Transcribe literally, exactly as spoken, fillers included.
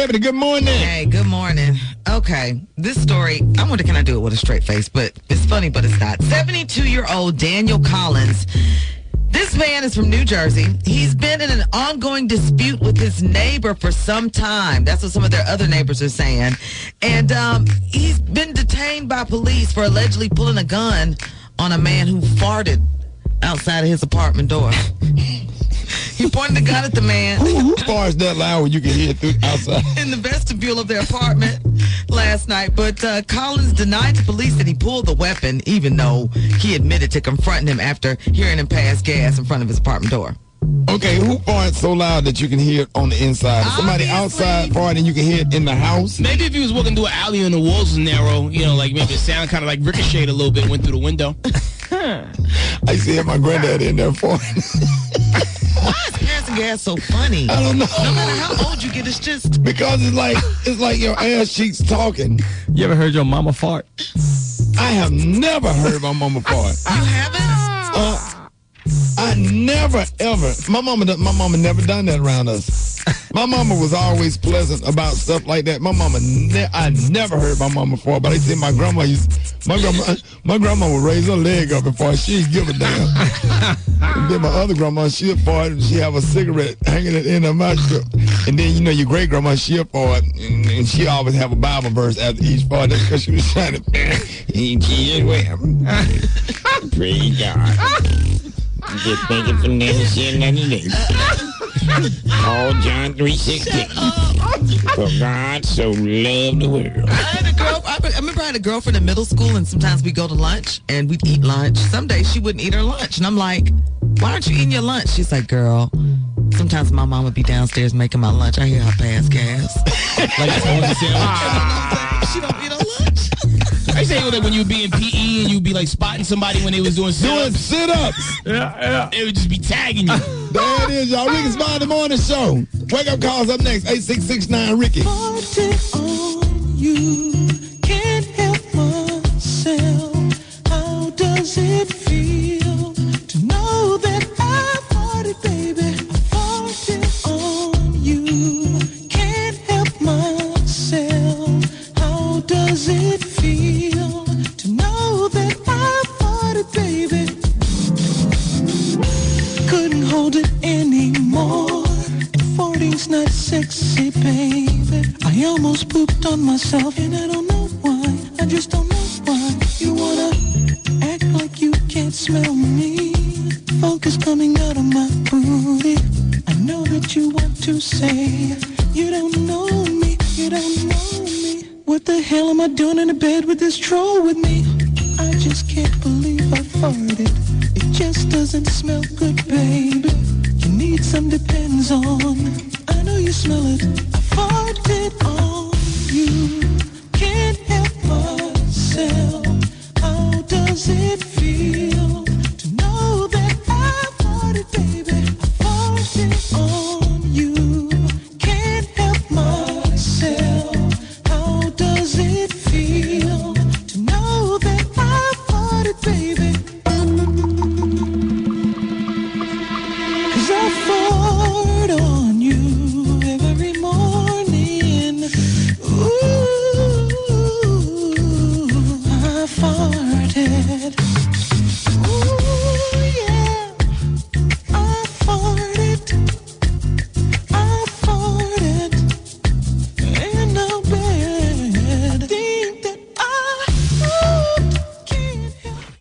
Deputy, good morning. Hey, good morning. Okay, this story, I wonder can I do it with a straight face, but it's funny, but it's not. seventy-two-year-old Daniel Collins. This man is from New Jersey. He's been in an ongoing dispute with his neighbor for some time. That's what some of their other neighbors are saying. And um, he's been detained by police for allegedly pulling a gun on a man who farted outside of his apartment door. He pointed the gun at the man. Who, who farts that loud when you can hear it through outside? In the vestibule of their apartment last night. But uh, Collins denied to police that he pulled the weapon, even though he admitted to confronting him after hearing him pass gas in front of his apartment door. Okay, who farts so loud that you can hear it on the inside? Somebody Obviously. outside farting and you can hear it in the house? Maybe if he was walking through an alley and the walls was narrow, you know, like maybe the sound kind of like ricocheted a little bit, went through the window. I used to hear my granddad in there farting. Why is passing gas so funny? I don't know. No matter how old you get, it's just... Because it's like it's like your ass cheeks talking. You ever heard your mama fart? I have never heard my mama fart. You haven't? Uh, I never ever. My mama, my mama never done that around us. My mama was always pleasant about stuff like that. My mama, ne- I never heard my mama fart, but I see my grandma used. My grandma, my grandma would raise her leg up before she'd give a damn. And then my other grandma, she'd fart and she have a cigarette hanging in her mouth. And then you know your great grandma, she'd fart and, and she always have a Bible verse after each fart. That's because she was trying to. In Jesus' way, praise God. Just thinking for never seeing another day. All John three sixteen. For God so loved the world. I had a girl. I remember I had a girlfriend in middle school, and sometimes we'd go to lunch and we'd eat lunch. Some days she wouldn't eat her lunch, and I'm like, "Why aren't you eating your lunch?" She's like, "Girl, sometimes my mom would be downstairs making my lunch. I hear her pass gas." Like that's all she said. She don't eat her lunch. I say like when you would be in P E and you'd be like spotting somebody when they was doing Doing sit-ups. sit-ups. Yeah, yeah. It would just be tagging you. There it is, y'all. Ricky Smiley, the morning show. Wake up calls up next. eight six six nine Ricky. Farted on you, can't help myself. How does it feel to know that I farted, baby? I farted on you, can't help myself. How does it feel to know that I farted, baby? Couldn't hold it anymore. Farting's not sexy, baby. I almost pooped on myself, and I don't know why. I just don't know why. You wanna act like you can't smell me. Funk is coming out of my booty. I know that you want to say you don't know me, you don't know me. What the hell am I doing in the bed with this troll with me? I just can't believe I farted. It just doesn't smell good, baby. You need some Depends on. I know you smell it. I farted on you.